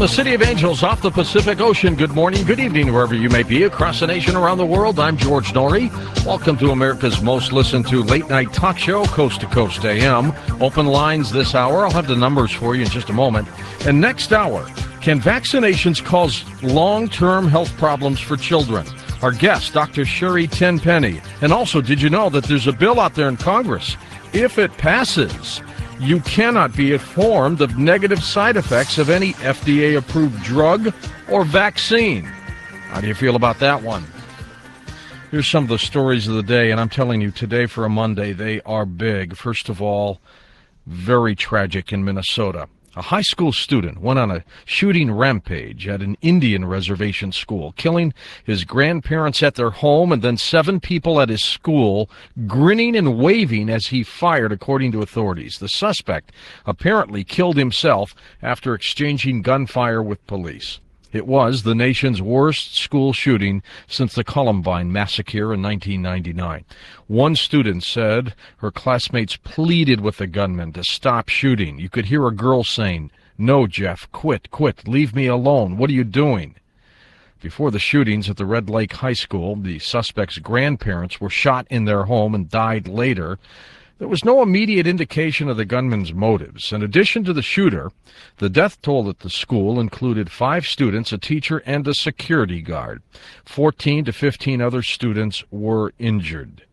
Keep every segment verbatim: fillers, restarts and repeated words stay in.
the City of Angels off the Pacific Ocean. Good morning, good evening, wherever you may be across the nation, around the world. I'm George Norrie. Welcome to America's most listened to late night talk show, Coast to Coast A M. Open lines this hour. I'll have the numbers for you in just a moment. And next hour, can vaccinations cause long-term health problems for children? Our guest, Doctor Sherry Tenpenny. And also, did you know that there's a bill out there in Congress? If it passes, you cannot be informed of negative side effects of any F D A-approved drug or vaccine. How do you feel about that one? Here's some of the stories of the day, and I'm telling you, today for a Monday, they are big. First of all, very tragic in Minnesota. A high school student went on a shooting rampage at an Indian reservation school, killing his grandparents at their home and then seven people at his school, grinning and waving as he fired, according to authorities. The suspect apparently killed himself after exchanging gunfire with police. It was the nation's worst school shooting since the Columbine massacre in nineteen ninety-nine. One student said her classmates pleaded with the gunman to stop shooting. You could hear a girl saying, "No, Jeff, quit, quit, leave me alone. What are you doing?" Before the shootings at the Red Lake High School, the suspect's grandparents were shot in their home and died later. There was no immediate indication of the gunman's motives. In addition to the shooter, the death toll at the school included five students, a teacher, and a security guard. fourteen to fifteen other students were injured.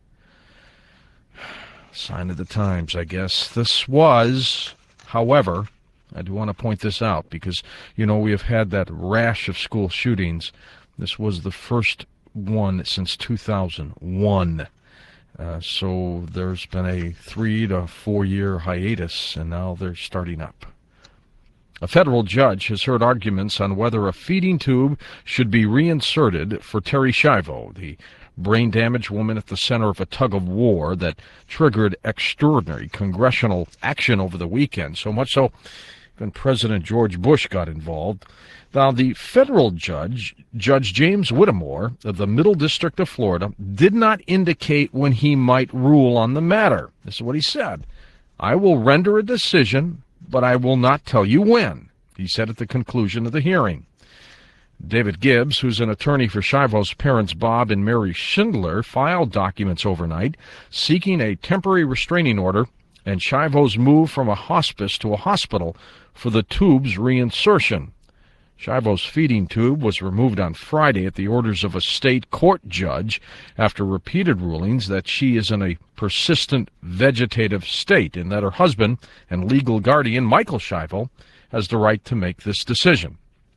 Sign of the times, I guess. This was, however, I do want to point this out because, you know, we have had that rash of school shootings. This was the first one since two thousand one. Uh, so there's been a three to four year hiatus, and now they're starting up. A federal judge has heard arguments on whether a feeding tube should be reinserted for Terri Schiavo, the brain-damaged woman at the center of a tug-of-war that triggered extraordinary congressional action over the weekend, so much so even President George Bush got involved. Now, the federal judge, Judge James Whittemore of the Middle District of Florida, did not indicate when he might rule on the matter. This is what he said. "I will render a decision, but I will not tell you when," he said at the conclusion of the hearing. David Gibbs, who's an attorney for Schiavo's parents, Bob and Mary Schindler, filed documents overnight seeking a temporary restraining order and Schiavo's move from a hospice to a hospital for the tube's reinsertion. Schiavo's feeding tube was removed on Friday at the orders of a state court judge after repeated rulings that she is in a persistent vegetative state and that her husband and legal guardian, Michael Schiavo, has the right to make this decision.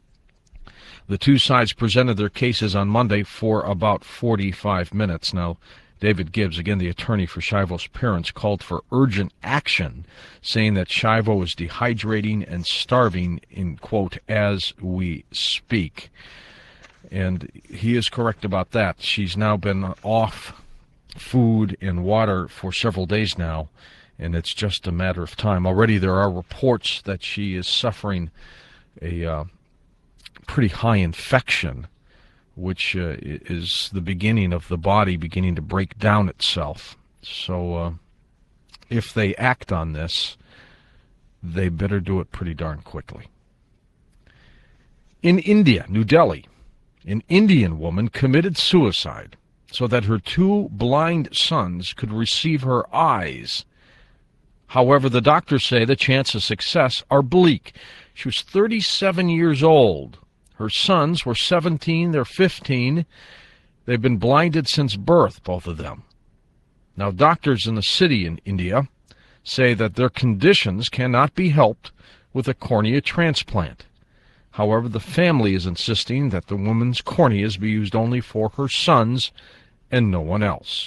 The two sides presented their cases on Monday for about forty-five minutes. Now, David Gibbs, again the attorney for Schiavo's parents, called for urgent action, saying that Schiavo is dehydrating and starving, in quote, as we speak. And he is correct about that. She's now been off food and water for several days now, and it's just a matter of time. Already there are reports that she is suffering a uh, pretty high infection, which uh, is the beginning of the body beginning to break down itself. So uh, if they act on this, they better do it pretty darn quickly. In India, New Delhi, an Indian woman committed suicide so that her two blind sons could receive her eyes. However, the doctors say the chances of success are bleak. She was thirty-seven years old. Her sons were seventeen, they're fifteen. They've been blinded since birth, both of them. Now, doctors in the city in India say that their conditions cannot be helped with a cornea transplant. However, the family is insisting that the woman's corneas be used only for her sons and no one else.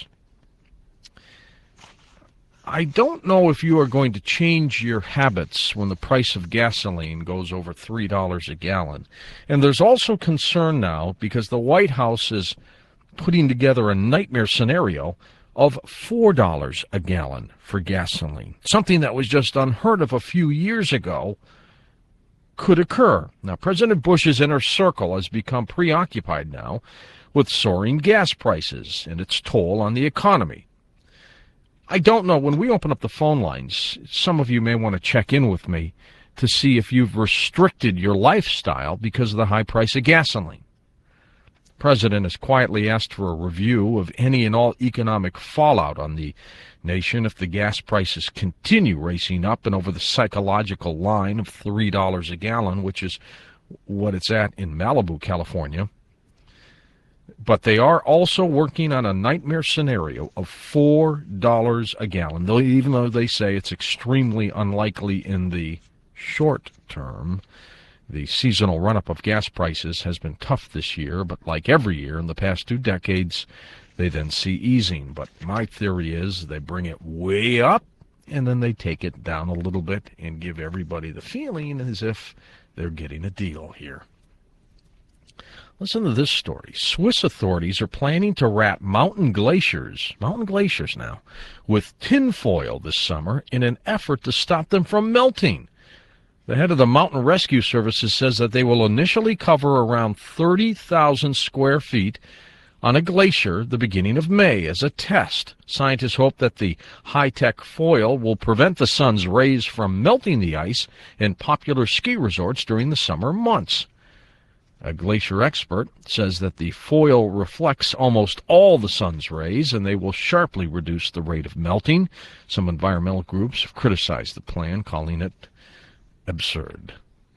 I don't know if you are going to change your habits when the price of gasoline goes over three dollars a gallon. And there's also concern now because the White House is putting together a nightmare scenario of four dollars a gallon for gasoline. Something that was just unheard of a few years ago could occur. Now, President Bush's inner circle has become preoccupied now with soaring gas prices and its toll on the economy. I don't know. When we open up the phone lines, some of you may want to check in with me to see if you've restricted your lifestyle because of the high price of gasoline. The president has quietly asked for a review of any and all economic fallout on the nation if the gas prices continue racing up and over the psychological line of three dollars a gallon, which is what it's at in Malibu, California. But they are also working on a nightmare scenario of four dollars a gallon, though, even though they say it's extremely unlikely in the short term. The seasonal run-up of gas prices has been tough this year, but like every year in the past two decades, they then see easing. But my theory is they bring it way up, and then they take it down a little bit and give everybody the feeling as if they're getting a deal here. Listen to this story. Swiss authorities are planning to wrap mountain glaciers, mountain glaciers now, with tinfoil this summer in an effort to stop them from melting. The head of the Mountain Rescue Services says that they will initially cover around thirty thousand square feet on a glacier the beginning of May as a test. Scientists hope that the high-tech foil will prevent the sun's rays from melting the ice in popular ski resorts during the summer months. A glacier expert says that the foil reflects almost all the sun's rays, and they will sharply reduce the rate of melting. Some environmental groups have criticized the plan, calling it absurd.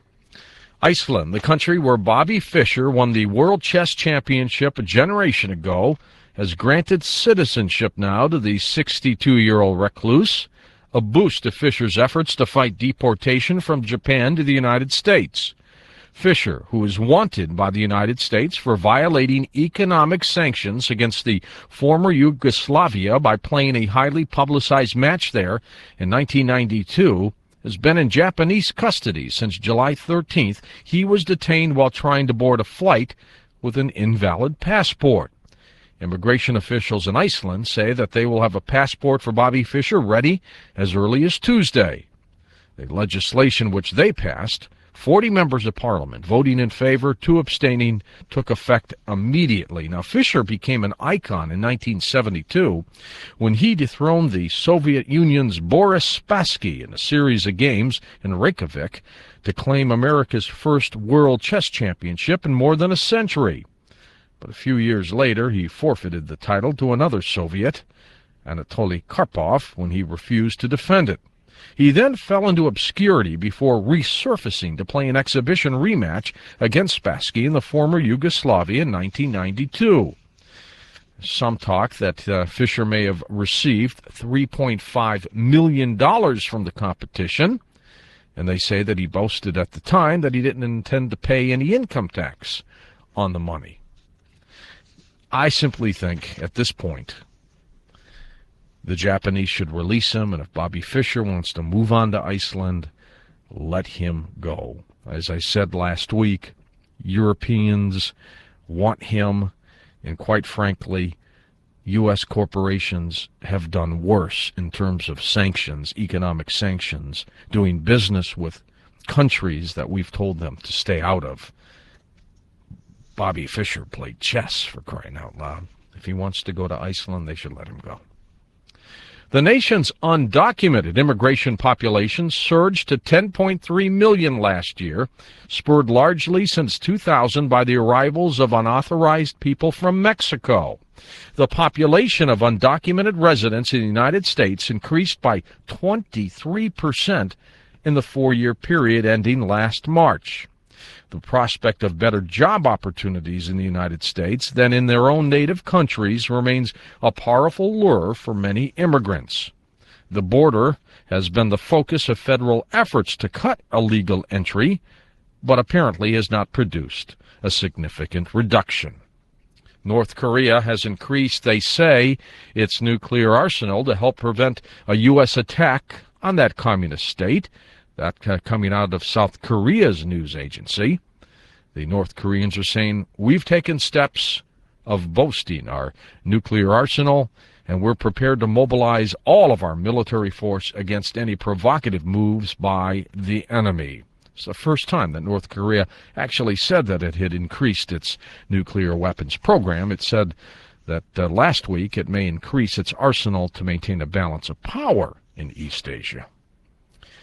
Iceland, the country where Bobby Fischer won the World Chess Championship a generation ago, has granted citizenship now to the sixty-two-year-old recluse, a boost to Fischer's efforts to fight deportation from Japan to the United States. Fischer, who is wanted by the United States for violating economic sanctions against the former Yugoslavia by playing a highly publicized match there in nineteen ninety-two, has been in Japanese custody since July thirteenth. He was detained while trying to board a flight with an invalid passport. Immigration officials in Iceland say that they will have a passport for Bobby Fischer ready as early as Tuesday. The legislation which they passed, forty members of parliament voting in favor, two abstaining, took effect immediately. Now, Fischer became an icon in nineteen seventy-two when he dethroned the Soviet Union's Boris Spassky in a series of games in Reykjavik to claim America's first World Chess Championship in more than a century. But a few years later, he forfeited the title to another Soviet, Anatoly Karpov, when he refused to defend it. He then fell into obscurity before resurfacing to play an exhibition rematch against Spassky in the former Yugoslavia in nineteen ninety-two. Some talk that uh, Fischer may have received three point five million dollars from the competition, and they say that he boasted at the time that he didn't intend to pay any income tax on the money. I simply think, at this point, the Japanese should release him, and if Bobby Fischer wants to move on to Iceland, let him go. As I said last week, Europeans want him, and quite frankly, U S corporations have done worse in terms of sanctions, economic sanctions, doing business with countries that we've told them to stay out of. Bobby Fischer played chess, for crying out loud. If he wants to go to Iceland, they should let him go. The nation's undocumented immigration population surged to ten point three million last year, spurred largely since two thousand by the arrivals of unauthorized people from Mexico. The population of undocumented residents in the United States increased by twenty-three percent in the four-year period ending last March. The prospect of better job opportunities in the United States than in their own native countries remains a powerful lure for many immigrants. The border has been the focus of federal efforts to cut illegal entry, but apparently has not produced a significant reduction. North Korea has increased, they say, its nuclear arsenal to help prevent a U S attack on that communist state. That uh, coming out of South Korea's news agency. The North Koreans are saying, we've taken steps of boasting our nuclear arsenal, and we're prepared to mobilize all of our military force against any provocative moves by the enemy. It's the first time that North Korea actually said that it had increased its nuclear weapons program. It said that uh, last week it may increase its arsenal to maintain a balance of power in East Asia.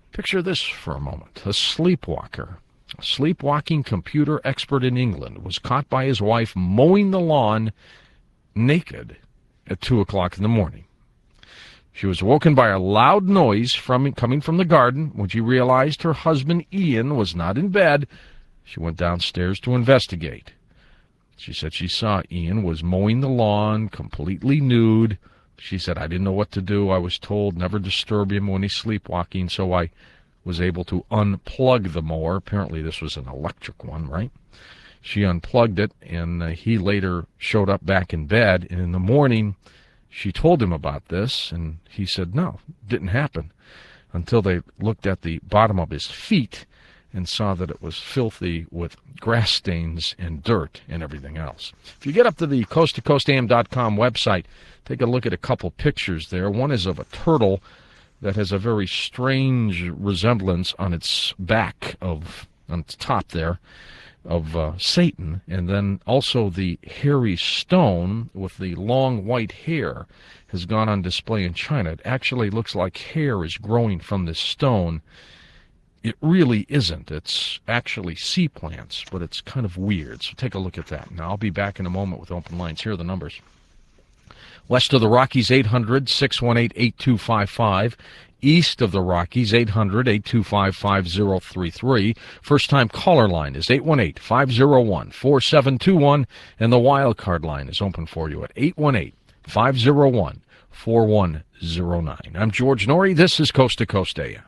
Picture this for a moment. A sleepwalker, a sleepwalking computer expert in England, was caught by his wife mowing the lawn naked at two o'clock in the morning. She was woken by a loud noise from coming from the garden. When she realized her husband Ian was not in bed, she went downstairs to investigate. She said she saw Ian was mowing the lawn, completely nude. She said, "I didn't know what to do. I was told never disturb him when he's sleepwalking, so I was able to unplug the mower." Apparently this was an electric one, right? She unplugged it, and uh, he later showed up back in bed, and in the morning she told him about this, and he said no, it didn't happen, until they looked at the bottom of his feet and saw that it was filthy with grass stains and dirt and everything else. If you get up to the coast to coast a m dot com website, take a look at a couple pictures there. One is of a turtle that has a very strange resemblance on its back, of on its top there, of uh, Satan, and then also the hairy stone with the long white hair has gone on display in China. It actually looks like hair is growing from this stone. It really isn't. It's actually sea plants, but it's kind of weird. So take a look at that. Now, I'll be back in a moment with open lines. Here are the numbers. West of the Rockies, eight hundred, six one eight, eight two five five. East of the Rockies, eight hundred, eight two five, five zero three three. First-time caller line is eight one eight, five zero one, four seven two one, and the wild card line is open for you at eight one eight, five zero one, four one zero nine. I'm George Noory. This is Coast to Coast A M.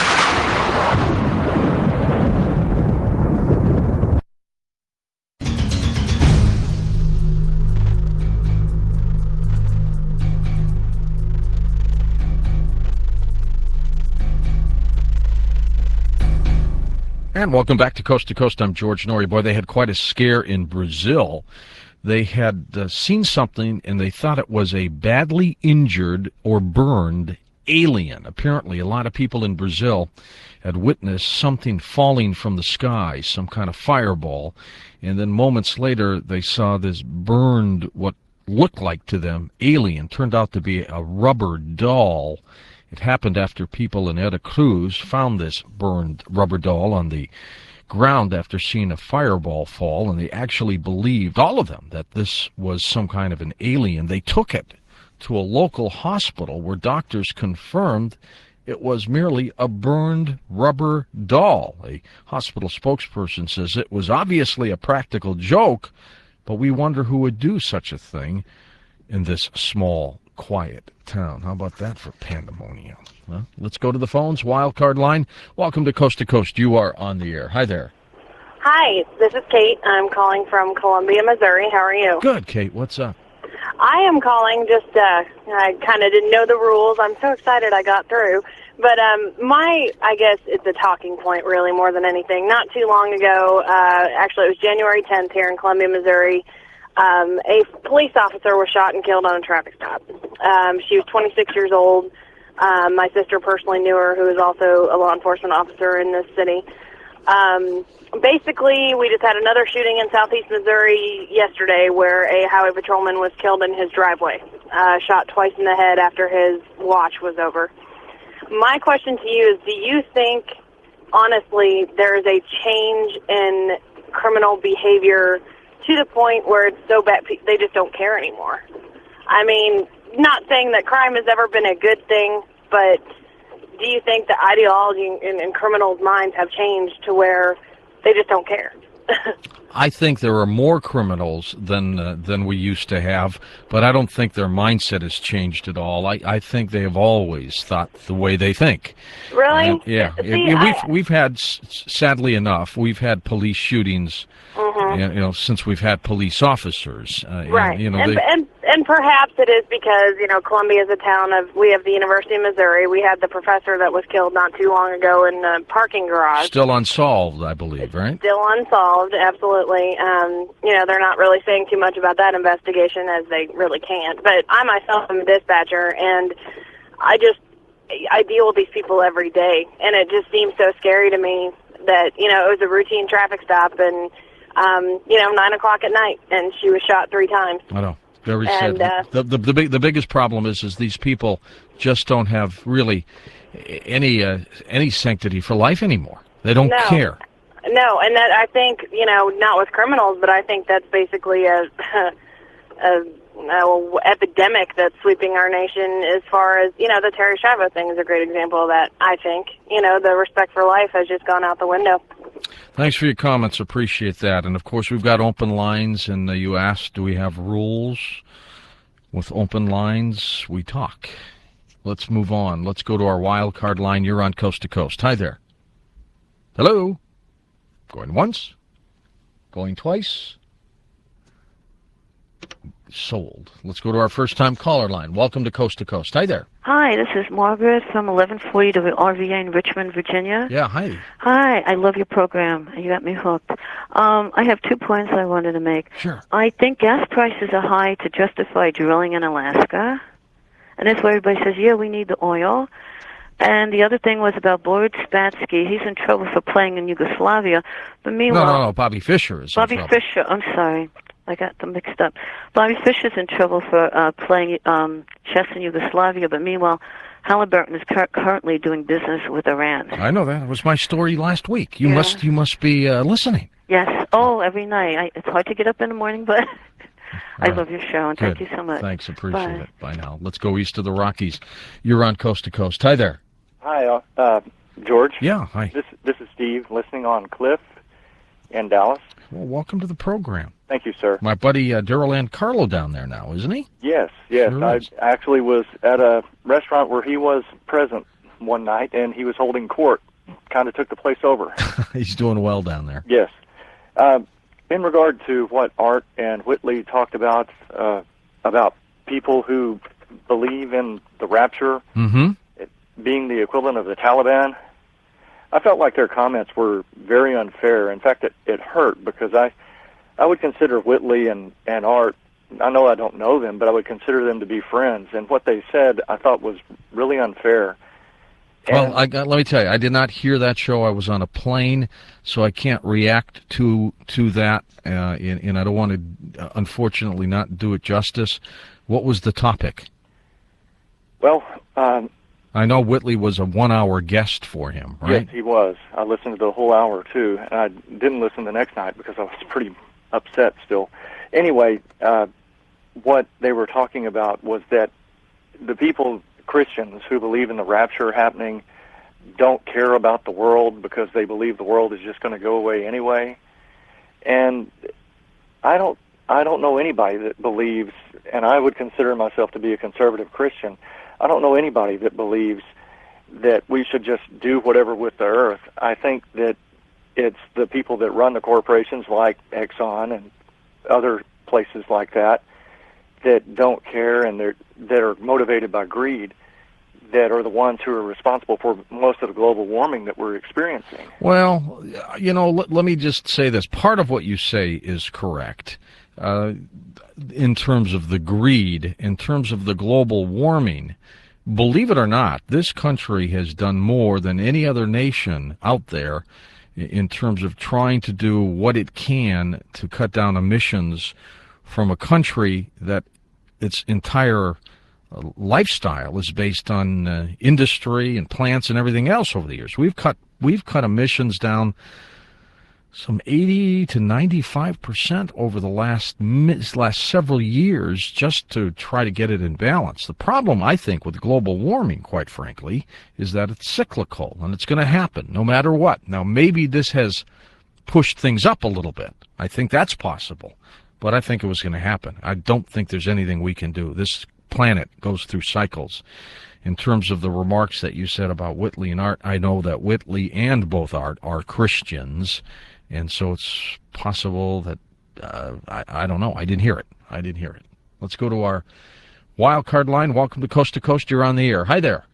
And welcome back to Coast to Coast. I'm George Noory. Boy, they had quite a scare in Brazil. They had uh, seen something, and they thought it was a badly injured or burned alien. Apparently, a lot of people in Brazil had witnessed something falling from the sky, some kind of fireball, and then moments later, they saw this burned, what looked like to them, alien. Turned out to be a rubber doll. It happened after people in Eta Cruz found this burned rubber doll on the ground after seeing a fireball fall, and they actually believed, all of them, that this was some kind of an alien. They took it to a local hospital where doctors confirmed it was merely a burned rubber doll. A hospital spokesperson says it was obviously a practical joke, but we wonder who would do such a thing in this small, quiet town. How about that for pandemonium? Well, let's go to the phones. Wild card line. Welcome to Coast to Coast. You are on the air. Hi there. Hi, this is Kate. I'm calling from Columbia, Missouri. How are you? Good, Kate. What's up? I am calling just, uh, I kind of didn't know the rules. I'm so excited I got through. But um, my, I guess it's a talking point really more than anything. Not too long ago, uh, actually it was January tenth here in Columbia, Missouri, um, a police officer was shot and killed on a traffic stop. Um, she was twenty-six years old. Um, my sister personally knew her, who is also a law enforcement officer in this city. Um, basically, we just had another shooting in southeast Missouri yesterday where a highway patrolman was killed in his driveway, uh, shot twice in the head after his watch was over. My question to you is, do you think, honestly, there is a change in criminal behavior to the point where it's so bad they just don't care anymore? I mean, not saying that crime has ever been a good thing, but do you think the ideology in, in criminals' minds have changed to where they just don't care? I think there are more criminals than uh, than we used to have, but I don't think their mindset has changed at all. I, I think they have always thought the way they think. Really? And, yeah. See, we've I, we've had, sadly enough, we've had police shootings. Mm-hmm. You know, since we've had police officers, uh, right? And, you know, and, they, and and perhaps it is because you know Columbia is a town of. We have the University of Missouri. We had the professor that was killed not too long ago in a parking garage. Still unsolved, I believe, right? Still unsolved, absolutely. Um, you know, they're not really saying too much about that investigation, as they really can't. But I myself am a dispatcher, and I just I deal with these people every day, and it just seems so scary to me that you know it was a routine traffic stop and. Um, you know, nine o'clock at night, and she was shot three times. I know. Very And, sad. uh, the, the, the, big, the biggest problem is is these people just don't have really any uh, any sanctity for life anymore. They don't No. care. No, and that I think, you know, not with criminals, but I think that's basically a, a, a epidemic that's sweeping our nation as far as, you know, the Terry Schiavo thing is a great example of that, I think. You know, the respect for life has just gone out the window. Thanks for your comments. Appreciate that. And, of course, we've got open lines, and uh, you asked, do we have rules? With open lines, we talk. Let's move on. Let's go to our wild card line. You're on Coast to Coast. Hi there. Hello. Going once. Going twice. Sold. Let's go to our first-time caller line. Welcome to Coast to Coast. Hi there. Hi, this is Margaret from eleven forty W R V A in Richmond, Virginia. Yeah, hi. Hi, I love your program. You got me hooked. Um, I have two points I wanted to make. Sure. I think gas prices are high to justify drilling in Alaska. And that's why everybody says, yeah, we need the oil. And the other thing was about Boyd Spassky. He's in trouble for playing in Yugoslavia. But meanwhile... No, no, no. Bobby Fischer is Bobby in trouble. Fischer. I'm sorry. I got them mixed up. Bobby Fischer's in trouble for uh, playing um, chess in Yugoslavia, but meanwhile, Halliburton is cur- currently doing business with Iran. I know that. It was my story last week. You Yeah. must you must be uh, listening. Yes. Oh, every night. I, it's hard to get up in the morning, but I All right. love your show, and Good. thank you so much. Thanks. Appreciate Bye. it. Bye now. Let's go east of the Rockies. You're on Coast to Coast. Hi there. Hi, uh, uh, George. Yeah, hi. This this is Steve, listening on Cliff in Dallas. Well, welcome to the program. Thank you, sir. My buddy uh, Daryl Carlo down there now, isn't he? Yes, yes. Sure I is. actually was at a restaurant where he was present one night, and he was holding court. Kind of took the place over. He's doing well down there. Yes. Uh, in regard to what Art and Whitley talked about, uh, about people who believe in the rapture Mm-hmm. being the equivalent of the Taliban, I felt like their comments were very unfair. In fact, it, it hurt because I, I would consider Whitley and, and Art, I know I don't know them, but I would consider them to be friends. And what they said I thought was really unfair. And, Well, I got, let me tell you, I did not hear that show. I was on a plane, so I can't react to to that, uh, and, and I don't want to, uh, unfortunately, not do it justice. What was the topic? well, um, I know Whitley was a one-hour guest for him, right? yes, he was. I listened to the whole hour, too, and I didn't listen the next night because I was pretty upset still. Anyway, uh, what they were talking about was that the people, Christians, who believe in the rapture happening don't care about the world because they believe the world is just going to go away anyway. And I don't I don't know anybody that believes, and I would consider myself to be a conservative Christian, I don't know anybody that believes that we should just do whatever with the earth. I think that it's the people that run the corporations like Exxon and other places like that that don't care and they're, that are motivated by greed that are the ones who are responsible for most of the global warming that we're experiencing. Well, you know, let, let me just say this. Part of what you say is correct uh, in terms of the greed, in terms of the global warming. Believe it or not, this country has done more than any other nation out there in terms of trying to do what it can to cut down emissions from a country that its entire uh, lifestyle is based on uh, industry and plants and everything else over the years. We've cut we've cut emissions down some eighty to ninety-five percent over the last last several years just to try to get it in balance. The problem, I think, with global warming, quite frankly, is that it's cyclical and it's going to happen no matter what. Now, maybe this has pushed things up a little bit. I think that's possible, but I think it was going to happen. I don't think there's anything we can do. This planet goes through cycles. In terms of the remarks that you said about Whitley and Art, I know that Whitley and both Art are Christians. And so it's possible that, uh, I, I don't know, I didn't hear it. I didn't hear it. Let's go to our wild card line. Welcome to Coast to Coast. You're on the air. Hi there.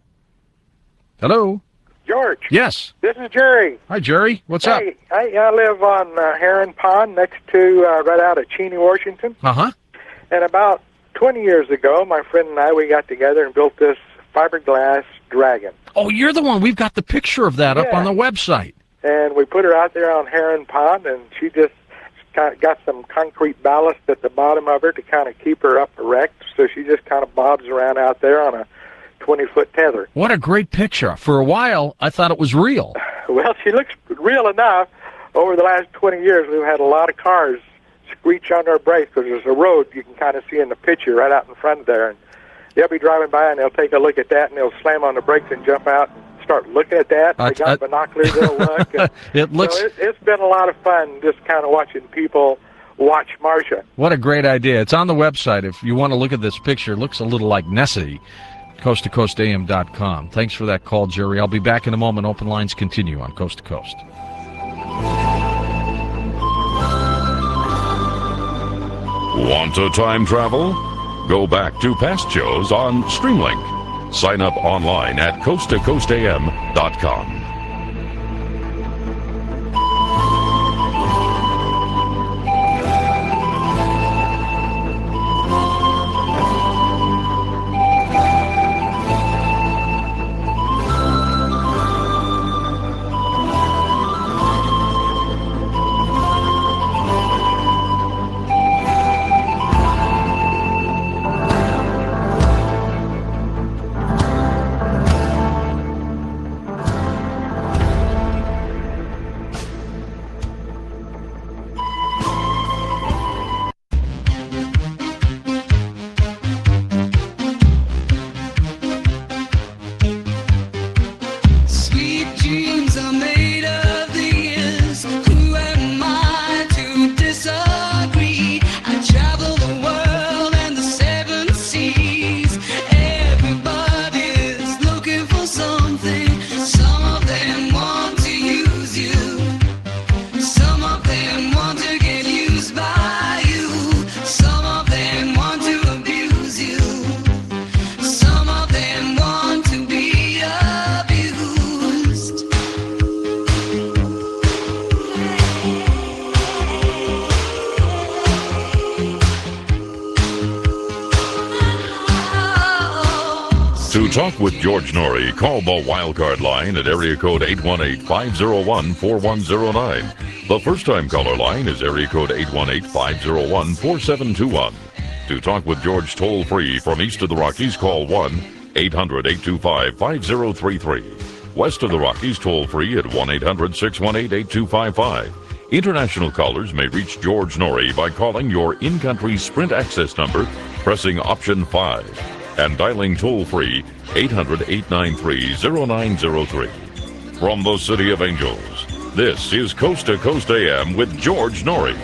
Hello. George. Yes. This is Jerry. Hi, Jerry. What's up? Hey, I, I live on uh, Heron Pond next to, uh, right out of Cheney, Washington. Uh-huh. And about twenty years ago, my friend and I, we got together and built this fiberglass dragon. Oh, you're the one. We've got the picture of that up Yeah. on the website. And we put her out there on Heron Pond, and she just kind of got some concrete ballast at the bottom of her to kind of keep her up erect, so she just kind of bobs around out there on a twenty-foot tether. What a great picture. For a while, I thought it was real. Well, she looks real enough. Over the last twenty years, we've had a lot of cars screech on their brakes because there's a road you can kind of see in the picture right out in front of there. And they'll be driving by and they'll take a look at that and they'll slam on the brakes and jump out and start looking at that. Uh, They got uh, binoculars, they'll look. And It looks... so it, it's been a lot of fun just kind of watching people watch Marcia. What a great idea. It's on the website. If you want to look at this picture, it looks a little like Nessie. coast to coast A M dot com. Thanks for that call, Jerry. I'll be back in a moment. Open lines continue on Coast to Coast. Want to time travel? Go back to past shows on Streamlink. Sign up online at coast to coast A M dot com. To talk with George Norrie, call the Wildcard line at area code eight one eight, five oh one, four one oh nine. The first-time caller line is area code eight one eight, five oh one, four seven two one. To talk with George toll-free from east of the Rockies, call one eight hundred, eight two five, five oh three three. West of the Rockies, toll-free at one eight hundred, six one eight, eight two five five. International callers may reach George Norrie by calling your in-country Sprint access number, pressing option five, and dialing toll-free eight hundred, eight nine three, oh nine oh three. From the City of Angels, this is Coast to Coast A M with George Norrie.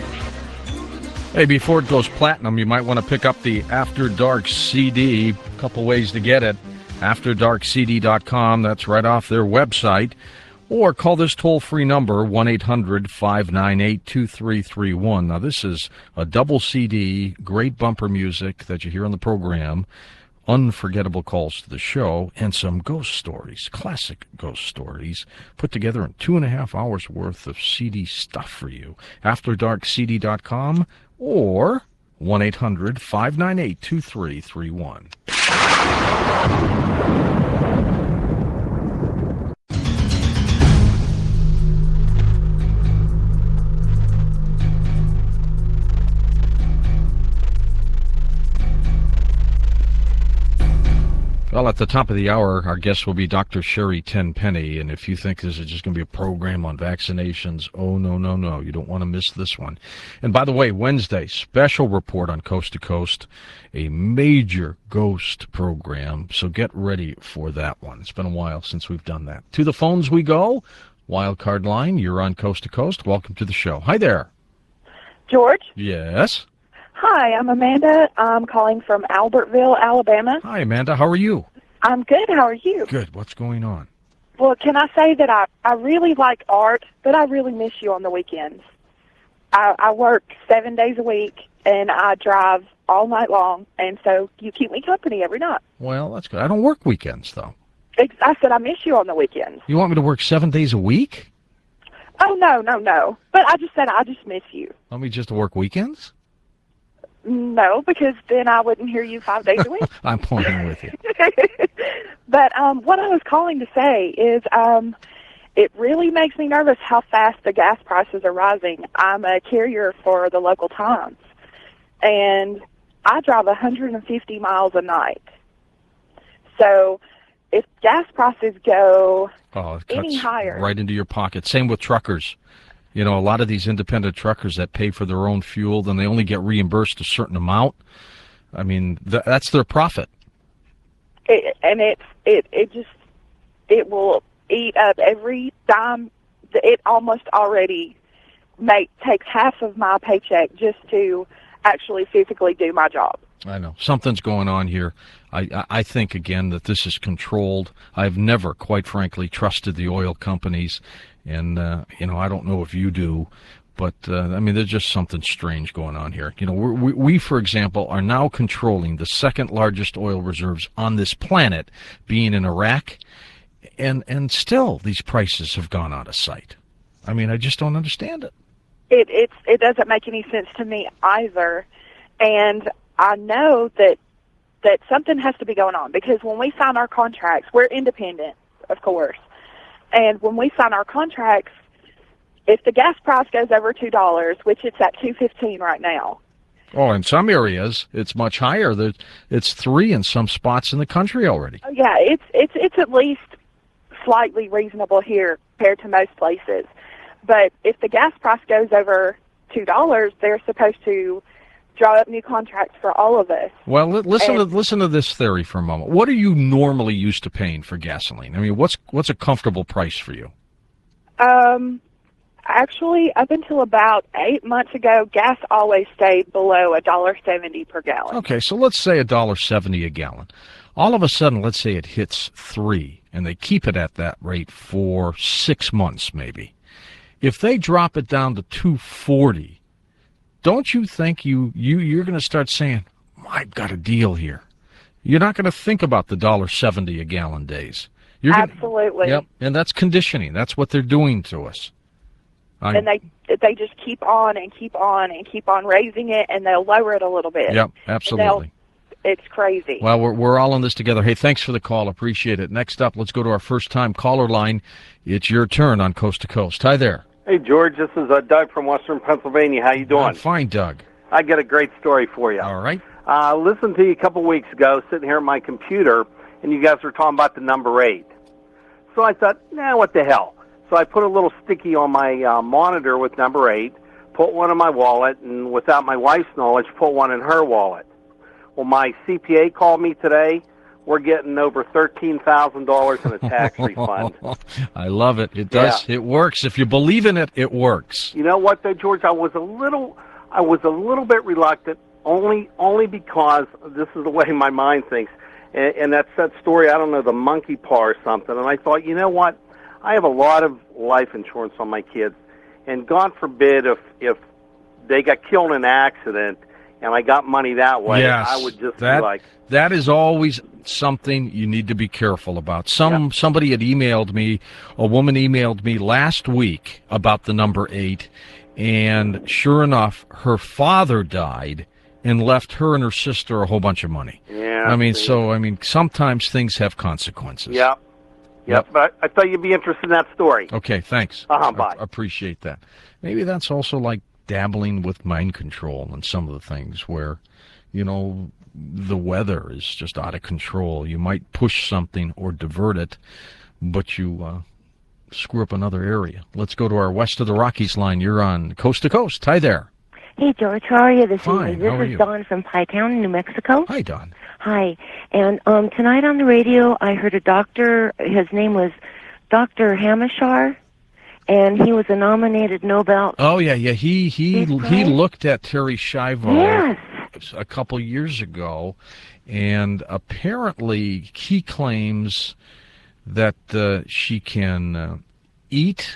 Hey, before it goes platinum, you might want to pick up the After Dark C D. A couple ways to get it. after dark c d dot com, that's right off their website. Or call this toll-free number, one eight hundred, five nine eight, two three three one. Now, this is a double C D, great bumper music that you hear on the program, unforgettable calls to the show, and some ghost stories, classic ghost stories, put together in two and a half hours worth of C D stuff for you. after dark c d dot com or one eight hundred, five nine eight, two three three one. Well, at the top of the hour, our guest will be Doctor Sherry Tenpenny, and if you think this is just going to be a program on vaccinations, oh, no, no, no, you don't want to miss this one. And by the way, Wednesday, special report on Coast to Coast, a major ghost program, so get ready for that one. It's been a while since we've done that. To the phones we go. Wildcard line, you're on Coast to Coast. Welcome to the show. Hi there. George? Yes? Hi, I'm Amanda. I'm calling from Albertville, Alabama. Hi, Amanda. How are you? I'm good. How are you? Good. What's going on? Well, can I say that I, I really like art, but I really miss you on the weekends. I, I work seven days a week, and I drive all night long, and so you keep me company every night. Well, that's good. I don't work weekends, though. I said I miss you on the weekends. You want me to work seven days a week? Oh, no, no, no. But I just said I just miss you. Want me just to work weekends? No, because then I wouldn't hear you five days a week. I'm playing with you. But um, what I was calling to say is um, it really makes me nervous how fast the gas prices are rising. I'm a carrier for the local Times, and I drive one hundred fifty miles a night. So if gas prices go Oh, it any cuts higher, right into your pocket. Same with truckers. You know, a lot of these independent truckers that pay for their own fuel, then they only get reimbursed a certain amount. I mean, th- that's their profit. it, and it's it it just it will eat up every dime. It almost already make takes half of my paycheck just to actually physically do my job. I know. Something's going on here. I, I I think, again, that this is controlled. I've never, quite frankly, trusted the oil companies. And, uh, you know, I don't know if you do, but, uh, I mean, there's just something strange going on here. You know, we're, we, we, for example, are now controlling the second largest oil reserves on this planet, being in Iraq, and, and still these prices have gone out of sight. I mean, I just don't understand it. It it's it doesn't make any sense to me either, and I know that that something has to be going on, because when we sign our contracts, we're independent, of course, and when we sign our contracts, if the gas price goes over two dollars, which it's at two fifteen right now. Oh, in some areas it's much higher. There's, it's three in some spots in the country already. Oh yeah, it's it's it's at least slightly reasonable here compared to most places. But if the gas price goes over two dollars, they're supposed to draw up new contracts for all of us. Well, li- listen And- to listen to this theory for a moment. What are you normally used to paying for gasoline? I mean, what's what's a comfortable price for you? Um, actually, up until about eight months ago, gas always stayed below a dollar seventy per gallon. Okay, so let's say a dollar seventy a gallon. All of a sudden, let's say it hits three, and they keep it at that rate for six months, maybe. If they drop it down to two forty, don't you think you you you're going to start saying, "I've got a deal here"? You're not going to think about the dollar seventy a gallon days. You're gonna- Absolutely. Yep, and that's conditioning. That's what they're doing to us. I, And they they just keep on and keep on and keep on raising it, and they'll lower it a little bit. Yep, absolutely. It's crazy. Well, we're we're all in this together. Hey, thanks for the call. Appreciate it. Next up, let's go to our first-time caller line. It's your turn on Coast to Coast. Hi there. Hey, George, this is uh, Doug from Western Pennsylvania. How you doing? I'm fine, Doug. I got a great story for you. All right. I uh, listened to you a couple weeks ago, sitting here at my computer, and you guys were talking about the number eight. So I thought, nah, what the hell? So I put a little sticky on my uh, monitor with number eight, put one in my wallet, and without my wife's knowledge, put one in her wallet. Well, my C P A called me today. We're getting over thirteen thousand dollars in a tax refund. I love it. It does. Yeah. It works. If you believe in it, it works. You know what, though, George? I was a little, I was a little bit reluctant, only, only because this is the way my mind thinks, and, and that's that story. I don't know, the monkey paw or something. And I thought, you know what? I have a lot of life insurance on my kids, and God forbid if if they got killed in an accident and I got money that way, Yes, I would just that, be like, that is always something you need to be careful about. Some Yeah. somebody had emailed me, a woman emailed me last week about the number eight, and sure enough, her father died and left her and her sister a whole bunch of money. yeah. I mean, see. so I mean, sometimes things have consequences. Yep. Yep. Yep. But I thought you'd be interested in that story. Okay, thanks. Uh-huh, bye. I appreciate that. Maybe that's also like dabbling with mind control and some of the things where, you know, the weather is just out of control. You might push something or divert it, but you uh, screw up another area. Let's go to our West of the Rockies line. You're on Coast to Coast. Hi there. Hey, George, how are you this Fine, evening? This how are is you? Dawn from Pie Town, New Mexico. Hi, Don. Hi. And um, tonight on the radio, I heard a doctor, his name was Doctor Hamashar, and he was a nominated Nobel. Oh, yeah, yeah. He he He's he right. looked at Terry Schiavo Yes. a couple years ago, and apparently he claims that uh, she can uh, eat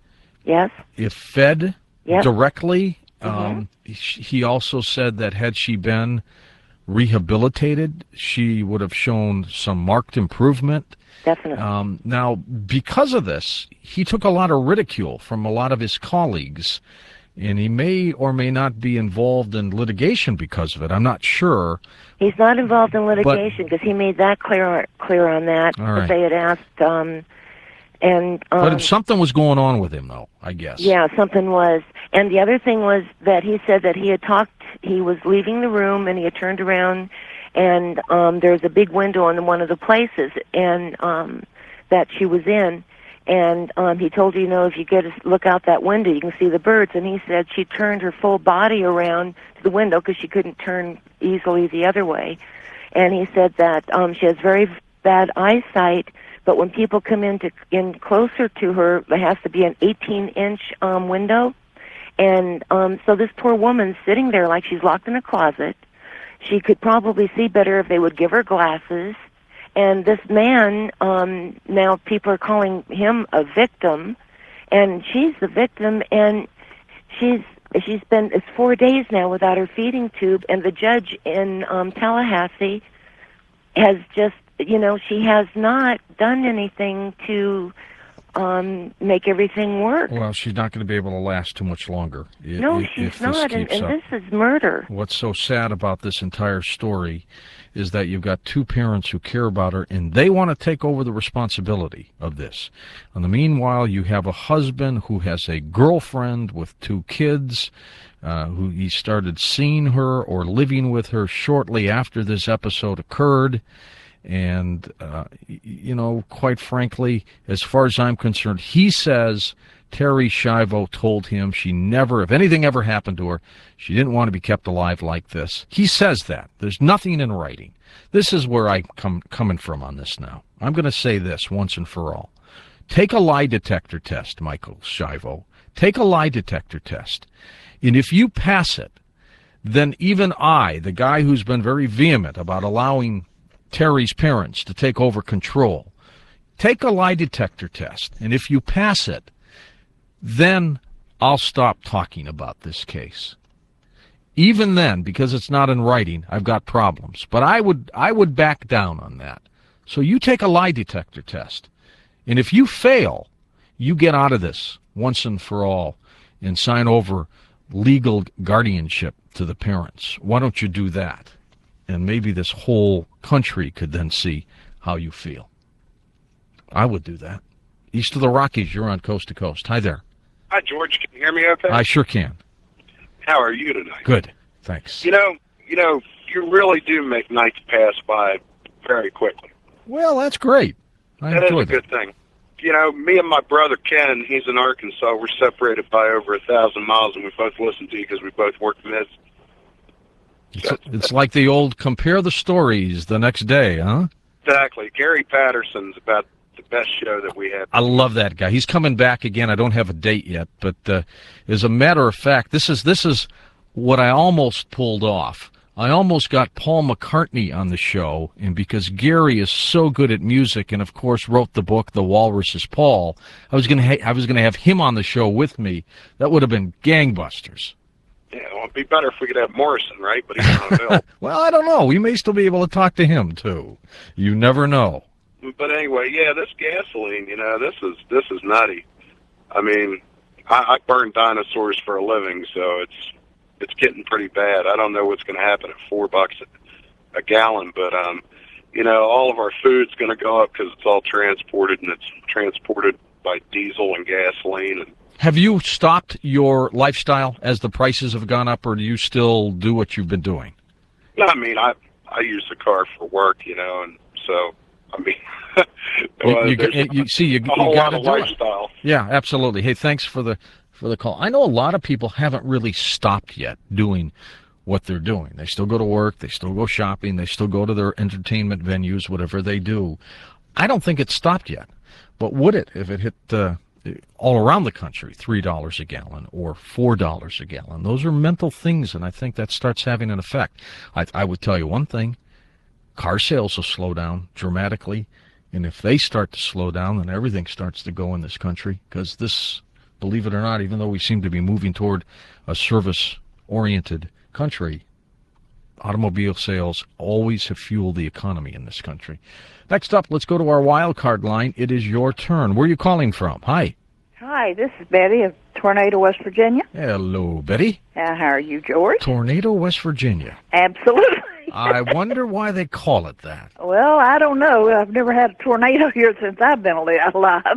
Yes. if fed Yep. directly. Mhm. Um, he he also said that had she been rehabilitated, she would have shown some marked improvement. Definitely. Um, now, because of this, he took a lot of ridicule from a lot of his colleagues, and he may or may not be involved in litigation because of it. I'm not sure. He's not involved in litigation because he made that clear clear on that. All right. They had asked um, And um, But something was going on with him, though, I guess. yeah, something was. And the other thing was that he said that he had talked, he was leaving the room, and he had turned around, and um, there was a big window in one of the places and um, that she was in. And um, he told her, you know, if you get a look out that window, you can see the birds. And he said she turned her full body around to the window because she couldn't turn easily the other way. And he said that um, she has very bad eyesight, but when people come in, to, in closer to her, there has to be an eighteen-inch um, window. And um, so this poor woman's sitting there like she's locked in a closet. She could probably see better if they would give her glasses. And this man, um, now people are calling him a victim, and she's the victim, and she's she's been it's four days now without her feeding tube, and the judge in um, Tallahassee has just, you know, she has not done anything to um, make everything work. Well, she's not going to be able to last too much longer. If, no, if she's this not, and, keeps and up. this is murder. What's so sad about this entire story is that you've got two parents who care about her, and they want to take over the responsibility of this. In the meanwhile, you have a husband who has a girlfriend with two kids, uh, who he started seeing her or living with her shortly after this episode occurred. And, uh, you know, quite frankly, as far as I'm concerned, he says Terri Schiavo told him she never, if anything ever happened to her, she didn't want to be kept alive like this. He says that. There's nothing in writing. This is where I'm come, coming from on this now. I'm going to say this once and for all. Take a lie detector test, Michael Schiavo. Take a lie detector test. And if you pass it, then even I, the guy who's been very vehement about allowing Terri's parents to take over control, take a lie detector test. And if you pass it, then I'll stop talking about this case. Even then, because it's not in writing, I've got problems. But I would I would back down on that. So you take a lie detector test. And if you fail, you get out of this once and for all and sign over legal guardianship to the parents. Why don't you do that? And maybe this whole country could then see how you feel. I would do that. East of the Rockies, you're on Coast to Coast. Hi there. Hi, George. Can you hear me okay? I sure can. How are you tonight? Good. Thanks. You know, you know, you really do make nights pass by very quickly. Well, that's great. I that is enjoy a that. good thing. You know, me and my brother Ken, he's in Arkansas. We're separated by over a thousand miles, and we both listen to you because we both work in this. It's, it's like the old compare the stories the next day, huh? Exactly. Gary Patterson's about the best show that we have. I love that guy. He's coming back again. I don't have a date yet, but uh, as a matter of fact, this is this is what I almost pulled off. I almost got Paul McCartney on the show, and because Gary is so good at music, and of course wrote the book "The Walrus is Paul," I was gonna ha- I was gonna have him on the show with me. That would have been gangbusters. Yeah, well, it'd be better if we could have Morrison, right? But he's not available. Well, I don't know. We may still be able to talk to him too. You never know. But anyway, yeah, this gasoline, you know, this is this is nutty. I mean, I, I burn dinosaurs for a living, so it's it's getting pretty bad. I don't know what's going to happen at four bucks a, a gallon, but um, you know, all of our food's going to go up because it's all transported, and it's transported by diesel and gasoline. And have you stopped your lifestyle as the prices have gone up, or do you still do what you've been doing? No, I mean, I I use the car for work, you know, and so I mean, well, you, there's you, you see, you, a whole you got lot to of do it. lifestyle. Yeah, absolutely. Hey, thanks for the for the call. I know a lot of people haven't really stopped yet doing what they're doing. They still go to work, they still go shopping, they still go to their entertainment venues, whatever they do. I don't think it's stopped yet. But would it if it hit uh, all around the country, three dollars a gallon or four dollars a gallon? Those are mental things, and I think that starts having an effect. I, I would tell you one thing. Car sales will slow down dramatically, and if they start to slow down, then everything starts to go in this country, because this, believe it or not, even though we seem to be moving toward a service-oriented country, automobile sales always have fueled the economy in this country. Next up, let's go to our wild card line. It is your turn. Where are you calling from? Hi. Hi, this is Betty of Tornado, West Virginia. Hello, Betty. Uh, how are you, George? Tornado, West Virginia. Absolutely. I wonder why they call it that. Well, I don't know. I've never had a tornado here since I've been ali- alive.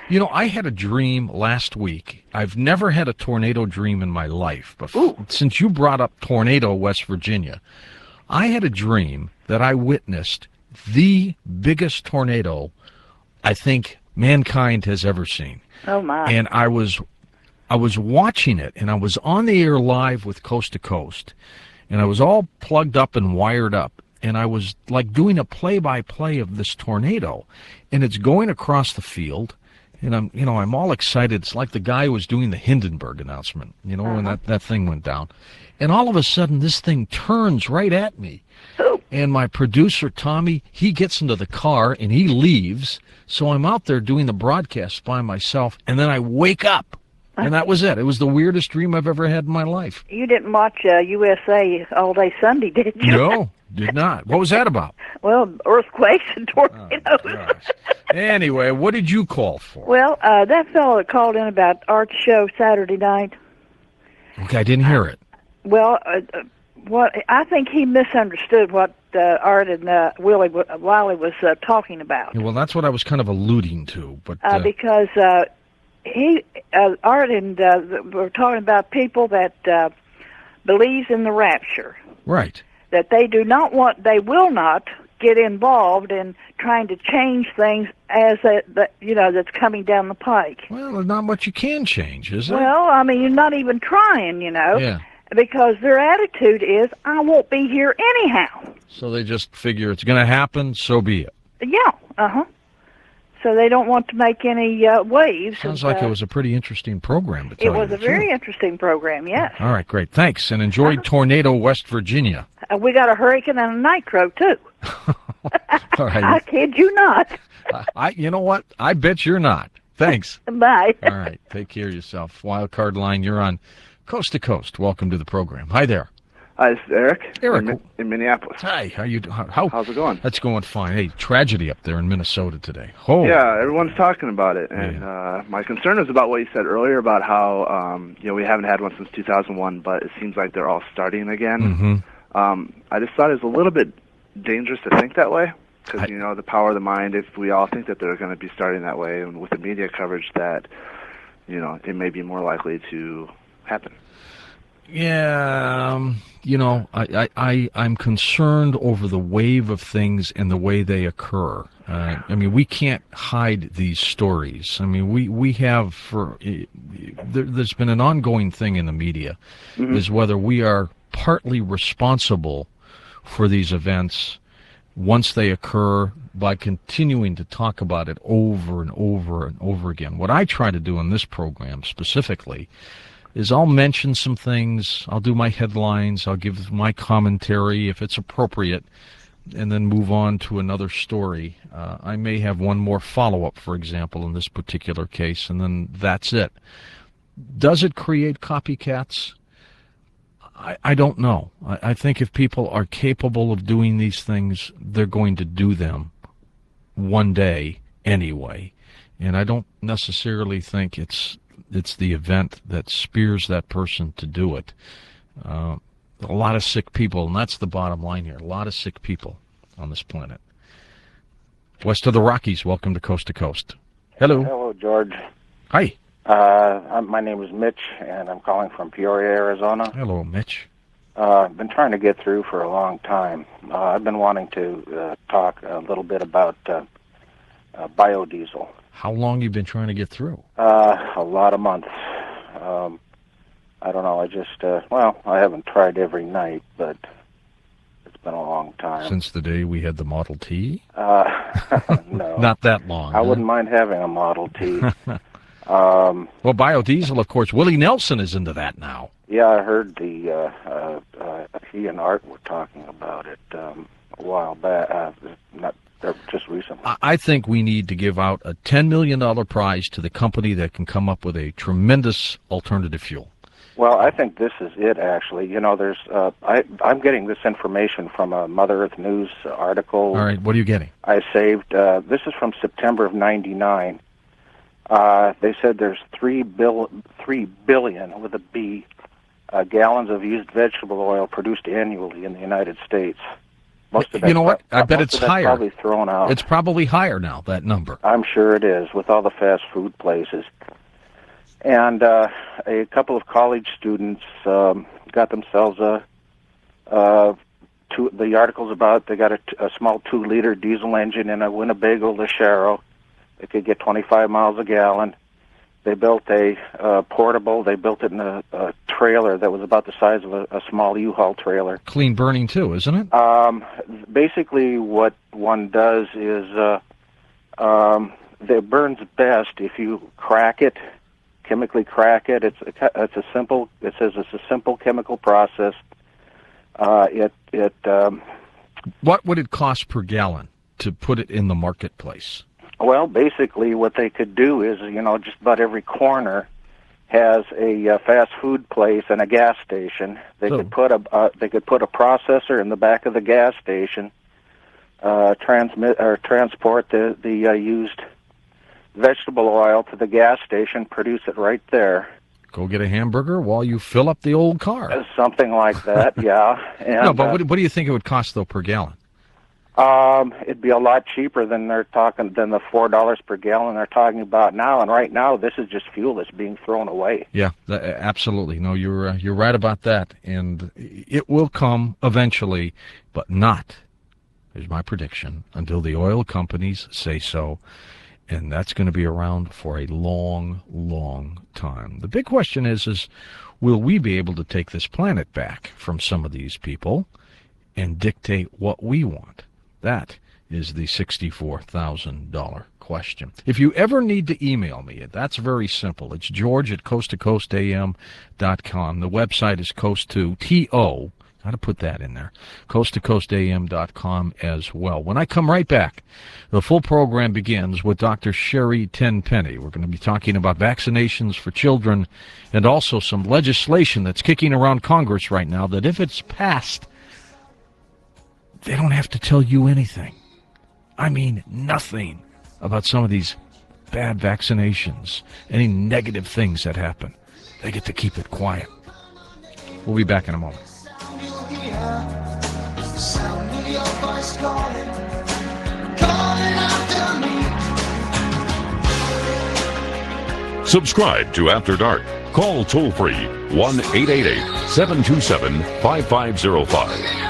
You know, I had a dream last week. I've never had a tornado dream in my life, but Ooh. since you brought up Tornado, West Virginia, I had a dream that I witnessed the biggest tornado I think mankind has ever seen. Oh, my. And I was I was watching it, and I was on the air live with Coast to Coast, and I was all plugged up and wired up, and I was like doing a play-by-play of this tornado, and it's going across the field, and I'm, you know, I'm all excited. It's like the guy who was doing the Hindenburg announcement, you know, uh-huh. when that, that thing went down. And all of a sudden, this thing turns right at me. And my producer, Tommy, he gets into the car, and he leaves. So I'm out there doing the broadcast by myself, and then I wake up. And that was it. It was the weirdest dream I've ever had in my life. You didn't watch uh, U S A All Day Sunday, did you? No, did not. What was that about? Well, earthquakes and tornadoes. Oh, anyway, what did you call for? Well, uh, that fellow that called in about Art's show Saturday night. Okay, I didn't hear it. Well, uh, what I think he misunderstood what uh, Art and uh, Willie Wiley was uh, talking about. Yeah, well, that's what I was kind of alluding to, but uh, uh, because uh, he uh, Art and uh, were talking about people that uh, believes in the rapture. Right. That they do not want, they will not get involved in trying to change things as a, the, you know, that's coming down the pike. Well, there's not much you can change, is there? Well, I mean, you're not even trying, you know. Yeah. Because their attitude is, I won't be here anyhow. So they just figure it's going to happen, so be it. Yeah, uh-huh. So they don't want to make any uh, waves. Sounds of, like uh, it was a pretty interesting program to tell It was you a the very truth. interesting program, yes. All right, great. Thanks, and enjoy Uh-huh. Tornado, West Virginia. Uh, we got a hurricane and a nitro, too. All right. I kid you not. I, I, you know what? I bet you're not. Thanks. Bye. All right. Take care of yourself. Wild Card Line, you're on Coast to Coast. Welcome to the program. Hi there. Hi, this is Eric. Eric. In, Mi- in Minneapolis. Hi. How you? How, how? How's it going? That's going fine. Hey, tragedy up there in Minnesota today. Oh. Yeah, everyone's talking about it, and uh, my concern is about what you said earlier about how um, you know we haven't had one since two thousand one, but it seems like they're all starting again. Mm-hmm. Um, I just thought it was a little bit dangerous to think that way, because you know the power of the mind. If we all think that they're going to be starting that way, and with the media coverage, that you know it may be more likely to happen. Yeah, um, you know, I, I, I, I'm concerned over the wave of things and the way they occur. Uh, I mean, we can't hide these stories. I mean, we, we have, for there, there's been an ongoing thing in the media, Mm-hmm. is whether we are partly responsible for these events once they occur by continuing to talk about it over and over and over again. What I try to do in this program specifically is I'll mention some things, I'll do my headlines, I'll give my commentary if it's appropriate, and then move on to another story. Uh, I may have one more follow-up, for example, in this particular case, and then that's it. Does it create copycats? I, I don't know. I, I think if people are capable of doing these things, they're going to do them one day anyway. And I don't necessarily think it's it's the event that spears that person to do it. Uh, a lot of sick people, and that's the bottom line here. A lot of sick people on this planet. West of the Rockies, welcome to Coast to Coast. Hello. Hello, George. Hi. Uh, I'm, my name is Mitch, and I'm calling from Peoria, Arizona. Hello, Mitch. Uh, I've been trying to get through for a long time. Uh, I've been wanting to uh, talk a little bit about uh, uh, biodiesel. How long you been trying to get through? Uh, a lot of months. Um, I don't know. I just, uh, well, I haven't tried every night, but it's been a long time. Since the day we had the Model T? Uh, no. Not that long. I huh? wouldn't mind having a Model T. um, well, biodiesel, of course. Willie Nelson is into that now. Yeah, I heard the, uh, uh, uh, he and Art were talking about it um, a while back, uh, not uh, just recently. I think we need to give out a ten million dollars prize to the company that can come up with a tremendous alternative fuel. Well, I think this is it, actually. You know, there's, uh, I, I'm getting this information from a Mother Earth News article. All right, what are you getting? I saved, uh, this is from September of ninety-nine. Uh, they said there's three, bill, three billion, with a B, uh, gallons of used vegetable oil produced annually in the United States. Most of You know what? I bet most it's of that's higher. Probably thrown out. It's probably higher now, that number. I'm sure it is with all the fast food places. And uh, a couple of college students um, got themselves a, uh, two, the article's about, they got a, a small two-liter diesel engine in a Winnebago Lachero. It could get twenty-five miles a gallon. They built a uh, portable, they built it in a, a trailer that was about the size of a, a small U-Haul trailer. Clean burning too, isn't it? Um, basically what one does is uh, um, it burns best if you crack it, chemically crack it. It's a, it's a simple, it says it's a simple chemical process. Uh, it, it, um, What would it cost per gallon to put it in the marketplace? Well, basically what they could do is, you know, just about every corner has a uh, fast food place and a gas station. They So- could put a uh, they could put a processor in the back of the gas station, uh, transmit or transport the the uh, used vegetable oil to the gas station, produce it right there. Go get a hamburger while you fill up the old car. Uh, Something like that, yeah. And, no, but uh, what, what do you think it would cost, though, per gallon? Um, it'd be a lot cheaper than they're talking than the four dollars per gallon they're talking about now. And right now, this is just fuel that's being thrown away. Yeah, th- absolutely. No, you're uh, you're right about that, and it will come eventually, but not, is my prediction, until the oil companies say so, and that's going to be around for a long, long time. The big question is, is will we be able to take this planet back from some of these people and dictate what we want? That is the sixty-four thousand dollars question. If you ever need to email me, that's very simple. It's George at coast to coast a m dot com. The website is coast to T O. Got to put that in there. coast to coast a m dot com as well. When I come right back, the full program begins with Doctor Sherry Tenpenny. We're going to be talking about vaccinations for children and also some legislation that's kicking around Congress right now that if it's passed, they don't have to tell you anything. I mean, nothing about some of these bad vaccinations, any negative things that happen. They get to keep it quiet. We'll be back in a moment. Subscribe to After Dark. Call toll free one eight eight eight, seven two seven, five five zero five.